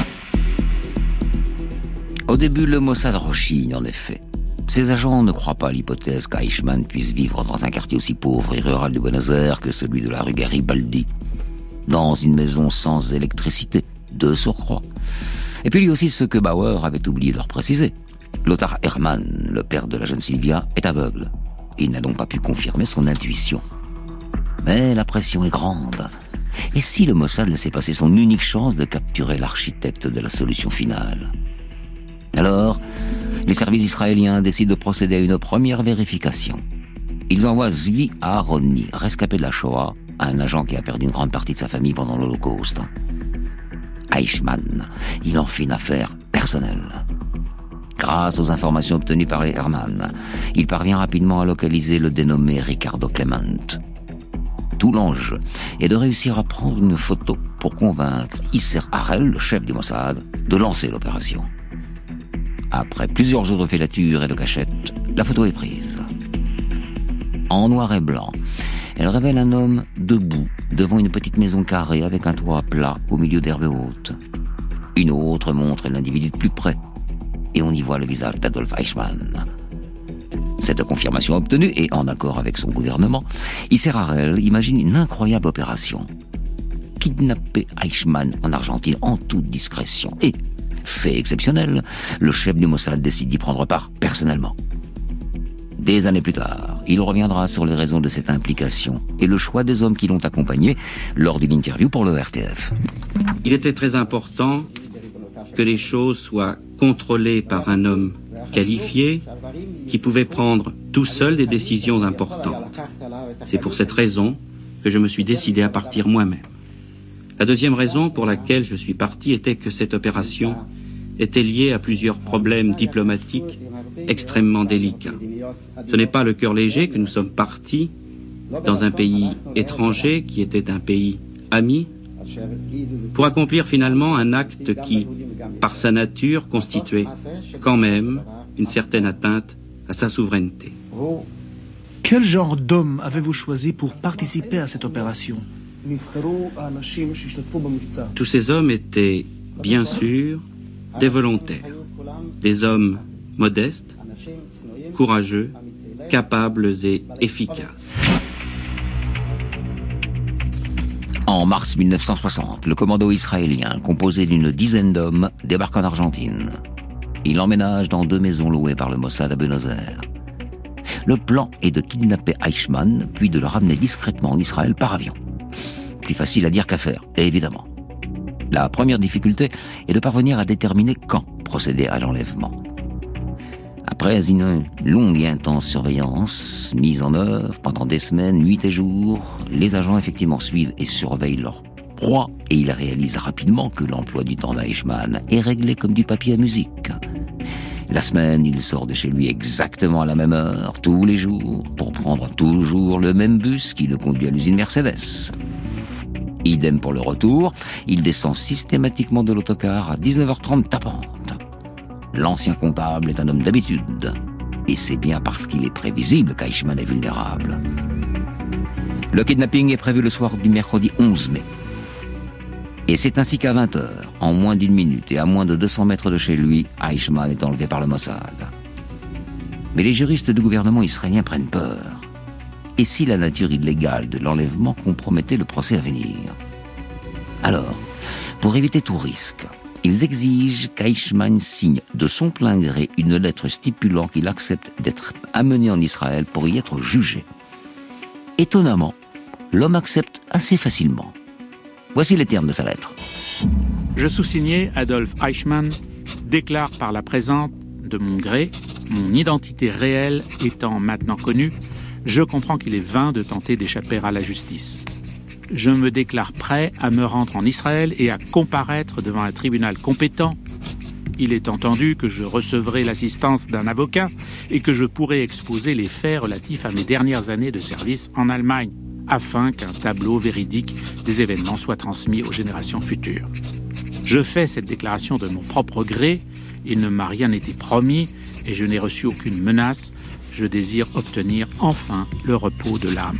Au début, le Mossad rechigne, en effet. Ses agents ne croient pas à l'hypothèse qu'Eichmann puisse vivre dans un quartier aussi pauvre et rural de Buenos Aires que celui de la rue Garibaldi. Dans une maison sans électricité, de surcroît. Et puis lui aussi ce que Bauer avait oublié de leur préciser. Lothar Hermann, le père de la jeune Sylvia, est aveugle. Il n'a donc pas pu confirmer son intuition. Mais la pression est grande. Et si le Mossad laissait passer son unique chance de capturer l'architecte de la solution finale? Alors, les services israéliens décident de procéder à une première vérification. Ils envoient Zvi Aharoni, rescapé de la Shoah, un agent qui a perdu une grande partie de sa famille pendant l'Holocauste. Eichmann, il en fait une affaire personnelle. Grâce aux informations obtenues par les Hermann, il parvient rapidement à localiser le dénommé Ricardo Clement. Tout l'enjeu est de réussir à prendre une photo pour convaincre Isser Harel, le chef du Mossad, de lancer l'opération. Après plusieurs jours de filature et de cachette, la photo est prise. En noir et blanc, elle révèle un homme debout devant une petite maison carrée avec un toit plat au milieu d'herbes hautes. Une autre montre l'individu de plus près, et on y voit le visage d'Adolf Eichmann. Cette confirmation obtenue, et en accord avec son gouvernement, Isser Harel imagine une incroyable opération. Kidnapper Eichmann en Argentine en toute discrétion. Et, fait exceptionnel, le chef du Mossad décide d'y prendre part personnellement. Des années plus tard, il reviendra sur les raisons de cette implication et le choix des hommes qui l'ont accompagné lors d'une interview pour le RTF. Il était très important que les choses soient contrôlées par un homme qualifié qui pouvait prendre tout seul des décisions importantes. C'est pour cette raison que je me suis décidé à partir moi-même. La deuxième raison pour laquelle je suis parti était que cette opération était liée à plusieurs problèmes diplomatiques extrêmement délicats. Ce n'est pas le cœur léger que nous sommes partis dans un pays étranger qui était un pays ami pour accomplir finalement un acte qui, par sa nature, constituait quand même une certaine atteinte à sa souveraineté. Quel genre d'homme avez-vous choisi pour participer à cette opération? Tous ces hommes étaient, bien sûr, des volontaires, des hommes modestes, courageux, capables et efficaces. En mars 1960, le commando israélien, composé d'une dizaine d'hommes, débarque en Argentine. Il emménage dans 2 maisons louées par le Mossad à Buenos Aires. Le plan est de kidnapper Eichmann, puis de le ramener discrètement en Israël par avion. Plus facile à dire qu'à faire, évidemment. La première difficulté est de parvenir à déterminer quand procéder à l'enlèvement. Après une longue et intense surveillance, mise en œuvre pendant des semaines, nuits et jours, les agents effectivement suivent et surveillent leur proie et ils réalisent rapidement que l'emploi du temps d'Eichmann est réglé comme du papier à musique. La semaine, il sort de chez lui exactement à la même heure, tous les jours, pour prendre toujours le même bus qui le conduit à l'usine Mercedes. Idem pour le retour, il descend systématiquement de l'autocar à 19h30 tapante. L'ancien comptable est un homme d'habitude. Et c'est bien parce qu'il est prévisible qu'Eichmann est vulnérable. Le kidnapping est prévu le soir du mercredi 11 mai. Et c'est ainsi qu'à 20h, en moins d'1 minute et à moins de 200 mètres de chez lui, Eichmann est enlevé par le Mossad. Mais les juristes du gouvernement israélien prennent peur. Et si la nature illégale de l'enlèvement compromettait le procès à venir? Alors, pour éviter tout risque, ils exigent qu'Eichmann signe de son plein gré une lettre stipulant qu'il accepte d'être amené en Israël pour y être jugé. Étonnamment, l'homme accepte assez facilement. Voici les termes de sa lettre. Je sous-signais Adolf Eichmann, déclare par la présente de mon gré, mon identité réelle étant maintenant connue, je comprends qu'il est vain de tenter d'échapper à la justice. Je me déclare prêt à me rendre en Israël et à comparaître devant un tribunal compétent. Il est entendu que je recevrai l'assistance d'un avocat et que je pourrai exposer les faits relatifs à mes dernières années de service en Allemagne, afin qu'un tableau véridique des événements soit transmis aux générations futures. Je fais cette déclaration de mon propre gré, il ne m'a rien été promis et je n'ai reçu aucune menace. Je désire obtenir enfin le repos de l'âme.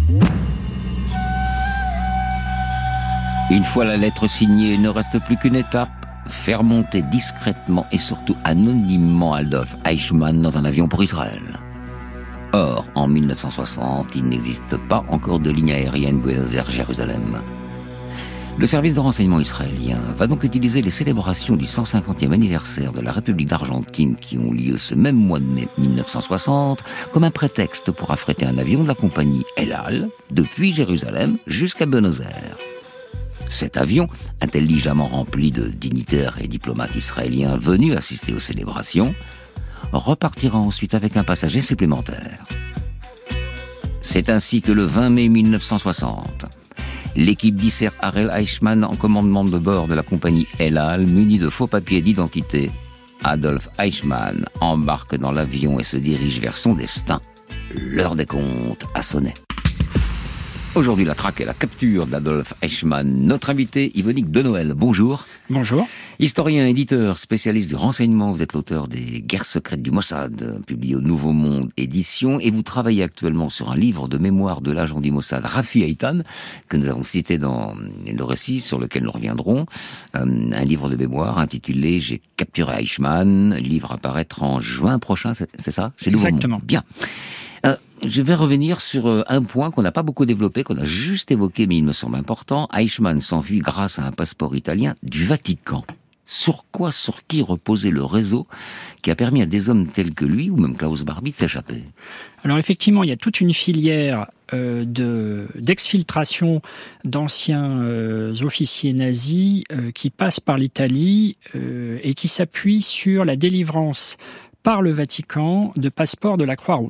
Une fois la lettre signée, il ne reste plus qu'une étape, faire monter discrètement et surtout anonymement Adolf Eichmann dans un avion pour Israël. Or, en 1960, il n'existe pas encore de ligne aérienne Buenos Aires-Jérusalem. Le service de renseignement israélien va donc utiliser les célébrations du 150e anniversaire de la République d'Argentine qui ont lieu ce même mois de mai 1960 comme un prétexte pour affréter un avion de la compagnie El Al depuis Jérusalem jusqu'à Buenos Aires. Cet avion, intelligemment rempli de dignitaires et diplomates israéliens venus assister aux célébrations, repartira ensuite avec un passager supplémentaire. C'est ainsi que le 20 mai 1960, l'équipe dissert Harel Eichmann en commandement de bord de la compagnie El Al, munie de faux papiers d'identité. Adolf Eichmann embarque dans l'avion et se dirige vers son destin. L'heure des comptes a sonné. Aujourd'hui, la traque et la capture d'Adolf Eichmann. Notre invité, Yvonique Denoël. Bonjour. Bonjour. Historien, éditeur, spécialiste du renseignement. Vous êtes l'auteur des Guerres secrètes du Mossad, publié au Nouveau Monde Édition. Et vous travaillez actuellement sur un livre de mémoire de l'agent du Mossad, Rafi Eitan, que nous avons cité dans le récit sur lequel nous reviendrons. Un livre de mémoire intitulé « J'ai capturé Eichmann », livre à paraître en juin prochain, c'est ça? Chez Nouveau Monde. Exactement. Bien. Je vais revenir sur un point qu'on n'a pas beaucoup développé, qu'on a juste évoqué, mais il me semble important. Eichmann s'enfuit grâce à un passeport italien du Vatican. Sur qui reposait le réseau qui a permis à des hommes tels que lui, ou même Klaus Barbie, de s'échapper? Alors effectivement, il y a toute une filière d'exfiltration d'anciens officiers nazis qui passe par l'Italie et qui s'appuie sur la délivrance par le Vatican de passeports de la Croix-Rouge.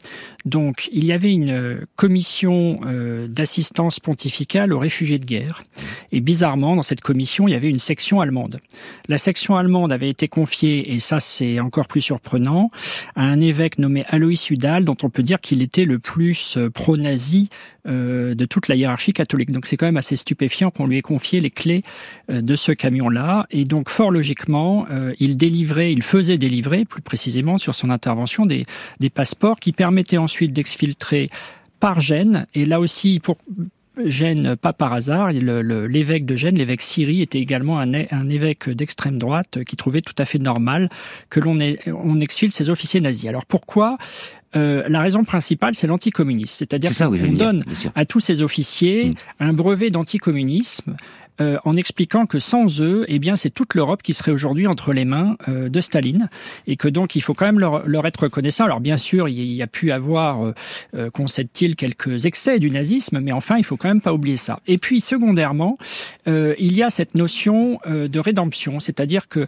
Donc, il y avait une commission d'assistance pontificale aux réfugiés de guerre. Et bizarrement, dans cette commission, il y avait une section allemande. La section allemande avait été confiée, et ça c'est encore plus surprenant, à un évêque nommé Alois Udal, dont on peut dire qu'il était le plus pro-nazi de toute la hiérarchie catholique. Donc c'est quand même assez stupéfiant qu'on lui ait confié les clés de ce camion-là. Et donc fort logiquement, il faisait délivrer, plus précisément sur son intervention, des passeports qui permettaient ensuite d'exfiltrer par Gênes. Et là aussi, pour Gênes, pas par hasard, l'évêque de Gênes, l'évêque Siri, était également un évêque d'extrême droite qui trouvait tout à fait normal que on exfiltre ces officiers nazis. Alors pourquoi ? La raison principale, c'est l'anticommunisme. C'est-à-dire qu'on donne à tous ces officiers un brevet d'anticommunisme en expliquant que sans eux, eh bien, c'est toute l'Europe qui serait aujourd'hui entre les mains de Staline, et que donc il faut quand même leur être reconnaissant. Alors bien sûr, il y a pu avoir, concède-t-il, quelques excès du nazisme, mais enfin, il faut quand même pas oublier ça. Et puis, secondairement, il y a cette notion de rédemption, c'est-à-dire que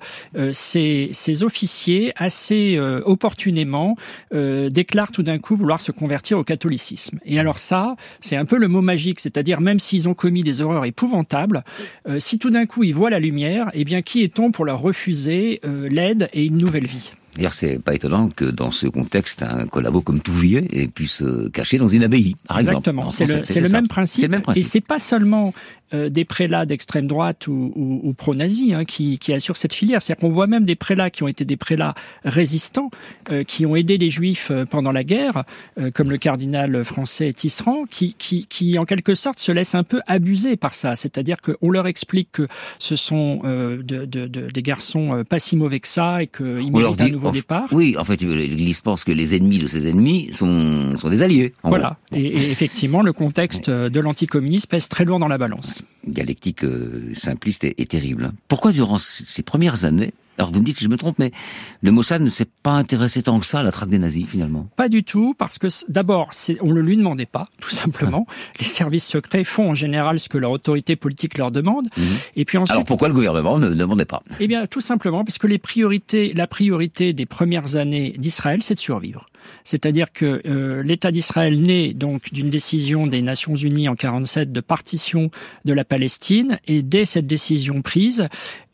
ces officiers, assez opportunément, déclarent tout d'un coup vouloir se convertir au catholicisme. Et alors ça, c'est un peu le mot magique, c'est-à-dire même s'ils ont commis des horreurs épouvantables, si tout d'un coup ils voient la lumière, eh bien qui est-on pour leur refuser l'aide et une nouvelle vie ? D'ailleurs, c'est pas étonnant que dans ce contexte, un collabo comme Touvier puisse se cacher dans une abbaye, par exemple. Exactement, c'est le même principe. Et c'est pas seulement des prélats d'extrême droite ou pro-nazis qui assurent cette filière. C'est-à-dire qu'on voit même des prélats qui ont été des prélats résistants, qui ont aidé les Juifs pendant la guerre, comme le cardinal français Tisserand, qui en quelque sorte se laissent un peu abuser par ça. C'est-à-dire qu'on leur explique que ce sont des garçons pas si mauvais que ça et qu'ils méritent un nouveau départ. Oui, en fait, l'Église pense que les ennemis de ses ennemis sont des alliés. Voilà. Et effectivement, le contexte de l'anticommunisme pèse très lourd dans la balance. Dialectique simpliste et terrible. Pourquoi durant ces premières années, alors vous me dites si je me trompe, mais le Mossad ne s'est pas intéressé tant que ça à la traque des nazis finalement? Pas du tout, parce que d'abord, on ne lui demandait pas, tout simplement. Les services secrets font en général ce que leur autorité politique leur demande. Et puis ensuite, alors pourquoi le gouvernement ne demandait pas? Eh bien, tout simplement parce que la priorité des premières années d'Israël, c'est de survivre. C'est-à-dire que l'État d'Israël naît donc d'une décision des Nations Unies en 1947 de partition de la Palestine, et dès cette décision prise,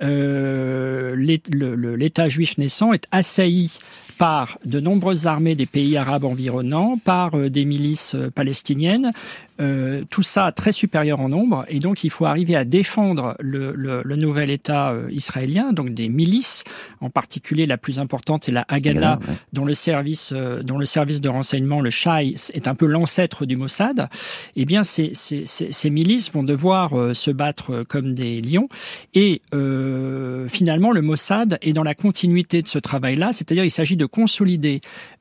l'État juif naissant est assailli par de nombreuses armées des pays arabes environnants, par des milices palestiniennes, tout ça très supérieur en nombre, et donc il faut arriver à défendre le nouvel État israélien, donc des milices, en particulier la plus importante est la Haganah, dont le service de renseignement, le Shai, est un peu l'ancêtre du Mossad. Eh bien, ces milices vont devoir se battre comme des lions, et finalement le Mossad est dans la continuité de ce travail-là, c'est-à-dire il s'agit de consolider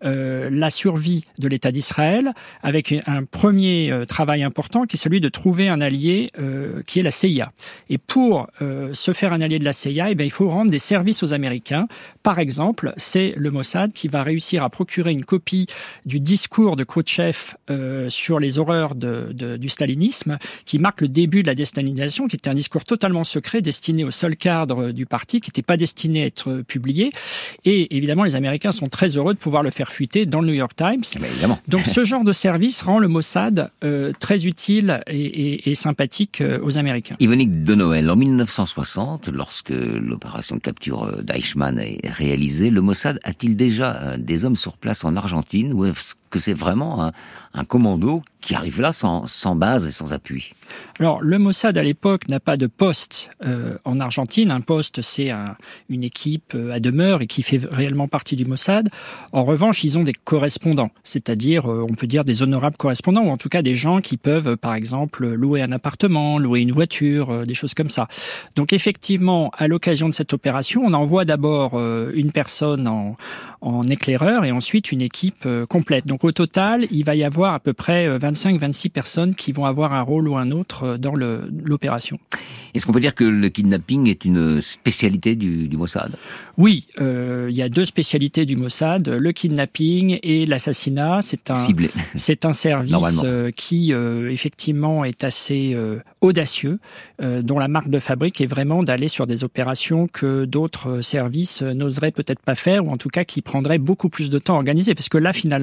la survie de l'État d'Israël avec un premier travail important qui est celui de trouver un allié qui est la CIA. Et pour se faire un allié de la CIA, eh bien, il faut rendre des services aux Américains. Par exemple, c'est le Mossad qui va réussir à procurer une copie du discours de Khrouchtchev sur les horreurs du stalinisme, qui marque le début de la déstalinisation, qui était un discours totalement secret destiné au seul cadre du parti, qui n'était pas destiné à être publié. Et évidemment, les Américains sont très heureux de pouvoir le faire fuiter dans le New York Times. Donc ce genre de service rend le Mossad très utile et sympathique aux Américains. Yvonique de Noël, en 1960, lorsque l'opération de capture d'Eichmann est réalisée, le Mossad a-t-il déjà des hommes sur place en Argentine, ou est-ce que c'est vraiment un commando qui arrive là sans base et sans appui? Alors, le Mossad, à l'époque, n'a pas de poste en Argentine. Un poste, c'est une équipe à demeure et qui fait réellement partie du Mossad. En revanche, ils ont des correspondants, c'est-à-dire, on peut dire, des honorables correspondants, ou en tout cas des gens qui peuvent, par exemple, louer un appartement, louer une voiture, des choses comme ça. Donc, effectivement, à l'occasion de cette opération, on envoie d'abord une personne en éclaireur et ensuite une équipe complète. Donc, au total, il va y avoir à peu près 25-26 personnes qui vont avoir un rôle ou un autre dans l'opération. Est-ce qu'on peut dire que le kidnapping est une spécialité du Mossad? Oui, il y a deux spécialités du Mossad, le kidnapping et l'assassinat. Ciblé. C'est un service qui, effectivement, est assez audacieux, dont la marque de fabrique est vraiment d'aller sur des opérations que d'autres services n'oseraient peut-être pas faire, ou en tout cas qui prendraient beaucoup plus de temps à organiser. Parce que là, finalement,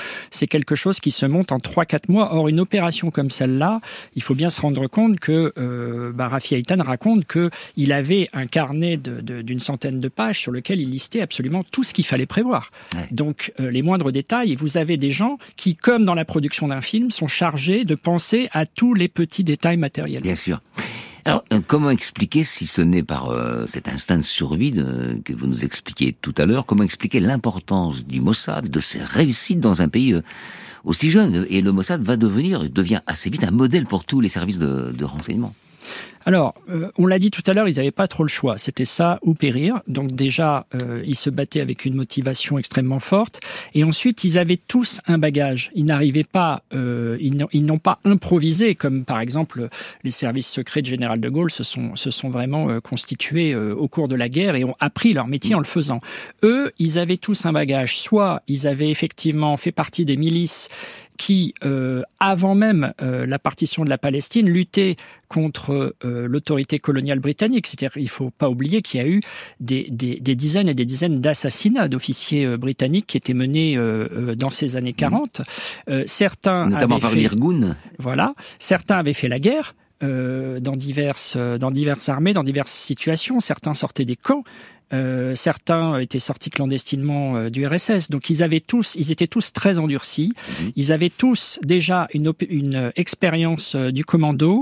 c'est quelque chose qui se monte en 3-4 mois. Or, une opération comme celle-là, il faut bien se rendre compte que Rafi Haïtane raconte qu'il avait un carnet d'une centaine de pages sur lequel il listait absolument tout ce qu'il fallait prévoir. Ouais. Donc, les moindres détails, et vous avez des gens qui, comme dans la production d'un film, sont chargés de penser à tous les petits détails matériels. Bien sûr. Alors, comment expliquer, si ce n'est par cet instinct de survie que vous nous expliquiez tout à l'heure, comment expliquer l'importance du Mossad, de ses réussites dans un pays aussi jeune? Et le Mossad devient assez vite un modèle pour tous les services de renseignement. Alors, on l'a dit tout à l'heure, ils n'avaient pas trop le choix. C'était ça ou périr. Donc déjà, ils se battaient avec une motivation extrêmement forte. Et ensuite, ils avaient tous un bagage. Ils n'arrivaient pas, ils n'ont pas improvisé, comme par exemple les services secrets de Général de Gaulle se sont vraiment constitués au cours de la guerre et ont appris leur métier en le faisant. Eux, ils avaient tous un bagage. Soit ils avaient effectivement fait partie des milices qui, avant même la partition de la Palestine, luttaient contre l'autorité coloniale britannique. C'est-à-dire, il ne faut pas oublier qu'il y a eu des dizaines et des dizaines d'assassinats d'officiers britanniques qui étaient menés dans ces années 40. Certains notamment par l'Irgun. Voilà. Certains avaient fait la guerre. Dans diverses armées, dans diverses situations. Certains sortaient des camps. Certains étaient sortis clandestinement du RSS. Donc ils étaient tous très endurcis. Ils avaient tous déjà une expérience du commando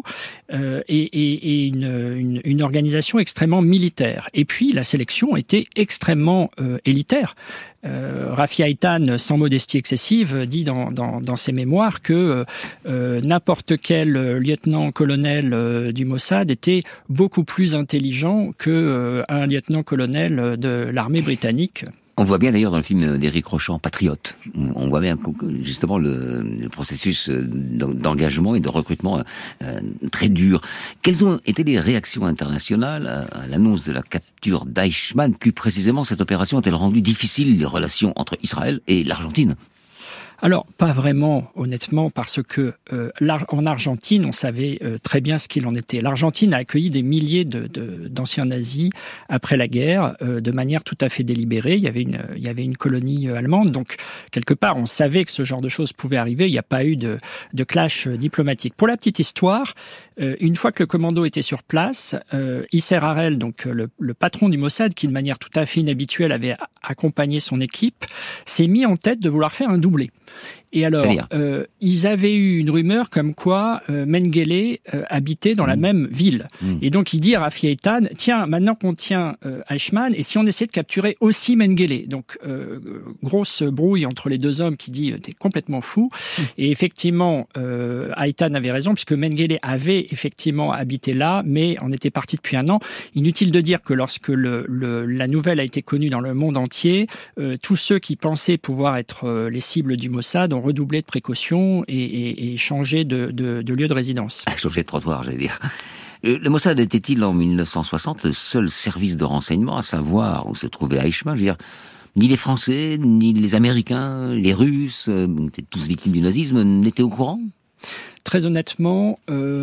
et une organisation extrêmement militaire. Et puis la sélection était extrêmement élitaire. Rafi Haïtane, sans modestie excessive, dit dans ses mémoires que n'importe quel lieutenant-colonel du Mossad était beaucoup plus intelligent qu'un lieutenant-colonel de l'armée britannique. On voit bien d'ailleurs dans le film d'Éric Rochant, Patriote, on voit bien justement le processus d'engagement et de recrutement très dur. Quelles ont été les réactions internationales à l'annonce de la capture d'Eichmann? Plus précisément, cette opération a-t-elle rendu difficile les relations entre Israël et l'Argentine? Alors, pas vraiment, honnêtement, parce que en Argentine, on savait très bien ce qu'il en était. L'Argentine a accueilli des milliers d'anciens nazis après la guerre, de manière tout à fait délibérée. Il y avait une colonie allemande, donc quelque part, on savait que ce genre de choses pouvait arriver. Il n'y a pas eu de clash diplomatique. Pour la petite histoire, une fois que le commando était sur place, Isser Harel, donc le patron du Mossad, qui de manière tout à fait inhabituelle avait accompagné son équipe, s'est mis en tête de vouloir faire un doublé. Et alors, ils avaient eu une rumeur comme quoi Mengele habitait dans la même ville. Et donc, il dit à Rafi Haïtane, tiens, maintenant qu'on tient Eichmann, et si on essayait de capturer aussi Mengele? Donc, grosse brouille entre les deux hommes qui dit, t'es complètement fou. Et effectivement, Haïtane avait raison, puisque Mengele avait effectivement habité là, mais en était parti depuis un an. Inutile de dire que lorsque la nouvelle a été connue dans le monde entier, tous ceux qui pensaient pouvoir être les cibles du Mossad ont redoublé de précautions et changé de lieu de résidence. Changé de trottoir, j'allais dire. Le Mossad était-il en 1960 le seul service de renseignement à savoir où se trouvait Eichmann? Je veux dire, ni les Français, ni les Américains, les Russes, étaient tous victimes du nazisme, n'étaient au courant? Très honnêtement,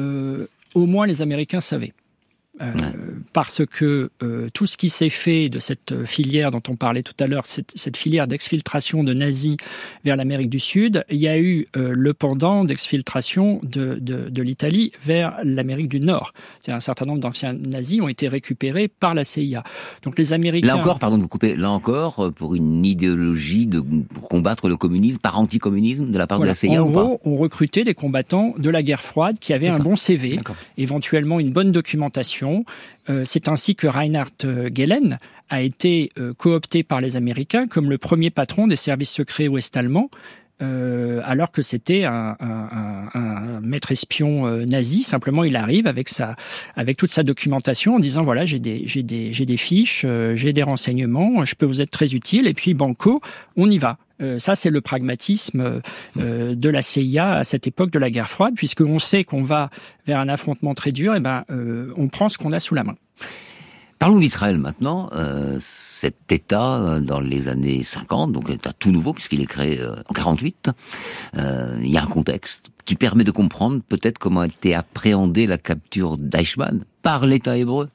au moins les Américains savaient. Parce que tout ce qui s'est fait de cette filière dont on parlait tout à l'heure, cette filière d'exfiltration de nazis vers l'Amérique du Sud, il y a eu le pendant d'exfiltration de l'Italie vers l'Amérique du Nord. C'est-à-dire un certain nombre d'anciens nazis ont été récupérés par la CIA. Donc les Américains... Là encore, pardon de vous couper, là encore, pour une idéologie pour combattre le communisme, par anticommunisme de la part de la CIA en gros, on recrutait des combattants de la guerre froide qui avaient un bon CV, éventuellement une bonne documentation. C'est ainsi que Reinhard Gehlen a été coopté par les Américains comme le premier patron des services secrets ouest-allemands, alors que c'était un maître espion nazi. Simplement, il arrive avec toute sa documentation en disant voilà, j'ai des fiches, j'ai des renseignements, je peux vous être très utile, et puis banco, on y va. Ça, c'est le pragmatisme de la CIA à cette époque de la guerre froide, puisqu'on sait qu'on va vers un affrontement très dur, et on prend ce qu'on a sous la main. Parlons d'Israël maintenant. Cet État, dans les années 50, donc un État tout nouveau, puisqu'il est créé en 48, il y a un contexte qui permet de comprendre peut-être comment a été appréhendée la capture d'Eichmann par l'État hébreu.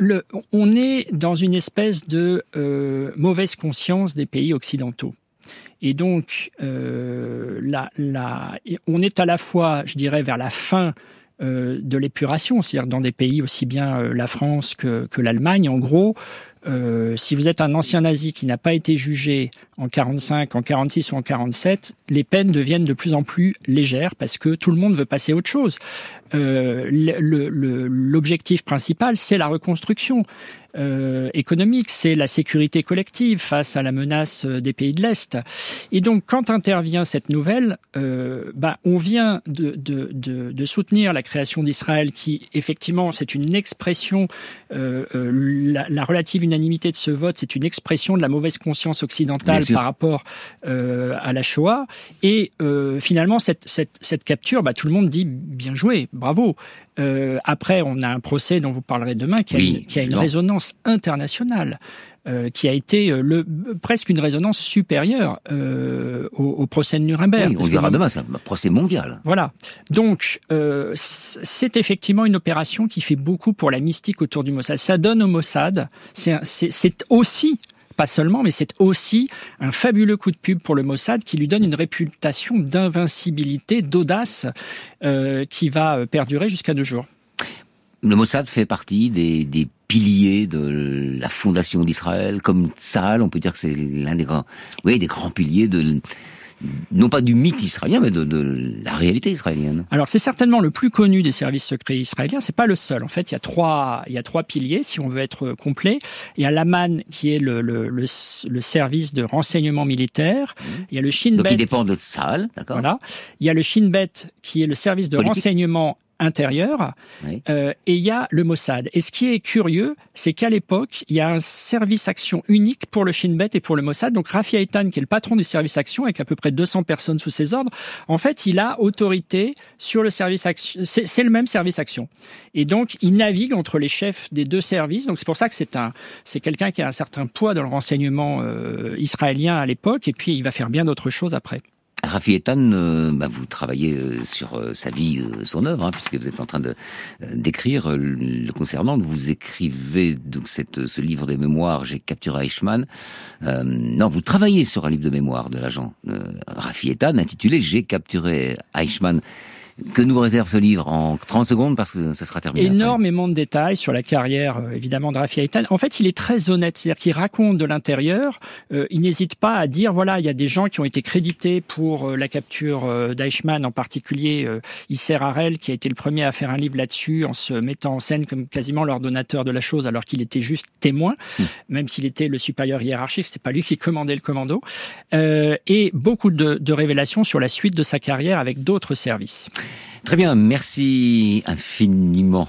On est dans une espèce de mauvaise conscience des pays occidentaux. Et donc, on est à la fois, je dirais, vers la fin de l'épuration, c'est-à-dire dans des pays aussi bien la France que l'Allemagne. En gros, si vous êtes un ancien nazi qui n'a pas été jugé en 45, en 46 ou en 47, les peines deviennent de plus en plus légères parce que tout le monde veut passer à autre chose. L'objectif principal, c'est la reconstruction économique, c'est la sécurité collective face à la menace des pays de l'Est. Et donc, quand intervient cette nouvelle, on vient de soutenir la création d'Israël, qui, effectivement, c'est une expression, la relative unanimité de ce vote, c'est une expression de la mauvaise conscience occidentale par rapport à la Shoah. Et finalement, cette capture, tout le monde dit bien joué, bravo. Après, on a un procès dont vous parlerez demain qui a une résonance internationale, qui a été presque une résonance supérieure au procès de Nuremberg. Oui, on verra demain, c'est un procès mondial. Voilà. Donc, c'est effectivement une opération qui fait beaucoup pour la mystique autour du Mossad. Ça donne au Mossad, c'est aussi... Pas seulement, mais c'est aussi un fabuleux coup de pub pour le Mossad qui lui donne une réputation d'invincibilité, d'audace, qui va perdurer jusqu'à nos jours. Le Mossad fait partie des piliers de la fondation d'Israël, comme Tzahal, on peut dire que c'est l'un des grands piliers non pas du mythe israélien, mais de la réalité israélienne. Alors, c'est certainement le plus connu des services secrets israéliens. C'est pas le seul. En fait, il y a trois piliers, si on veut être complet. Il y a l'Aman, qui est le service de renseignement militaire. Il y a le Shin Bet. Donc, il dépend de Tzahal, d'accord. Voilà. Il y a le Shin Bet, qui est le service de renseignement intérieur, et il y a le Mossad. Et ce qui est curieux, c'est qu'à l'époque, il y a un service action unique pour le Shin Bet et pour le Mossad. Donc Rafi Eitan, qui est le patron du service action, avec à peu près 200 personnes sous ses ordres, en fait, il a autorité sur le service action. C'est le même service action. Et donc, il navigue entre les chefs des deux services. Donc c'est pour ça que c'est quelqu'un qui a un certain poids dans le renseignement israélien à l'époque, et puis il va faire bien d'autres choses après. Rafi Eitan, vous travaillez sur sa vie, son œuvre, puisque vous êtes en train d'écrire le concernant. Vous écrivez donc ce livre de mémoires, J'ai capturé Eichmann. Vous travaillez sur un livre de mémoire de l'agent Rafi Eitan, intitulé J'ai capturé Eichmann. Que nous réserve ce livre en 30 secondes, parce que ça sera terminé. Énormément de détails sur la carrière, évidemment, de Rafi Eitan. En fait, il est très honnête, c'est-à-dire qu'il raconte de l'intérieur. Il n'hésite pas à dire, voilà, il y a des gens qui ont été crédités pour la capture d'Eichmann, en particulier Isser Harel, qui a été le premier à faire un livre là-dessus, en se mettant en scène comme quasiment l'ordonnateur de la chose, alors qu'il était juste témoin, même s'il était le supérieur hiérarchique, c'était pas lui qui commandait le commando. Et beaucoup de révélations sur la suite de sa carrière avec d'autres services. Très bien, merci infiniment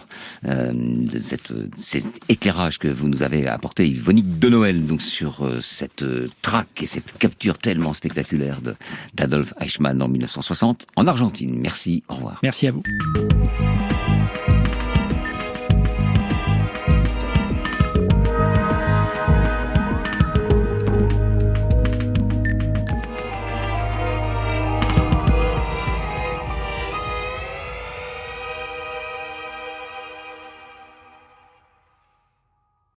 de cet éclairage que vous nous avez apporté, Yvonique de Noël, donc sur cette traque et cette capture tellement spectaculaire d'Adolf Eichmann en 1960 en Argentine. Merci, au revoir. Merci à vous.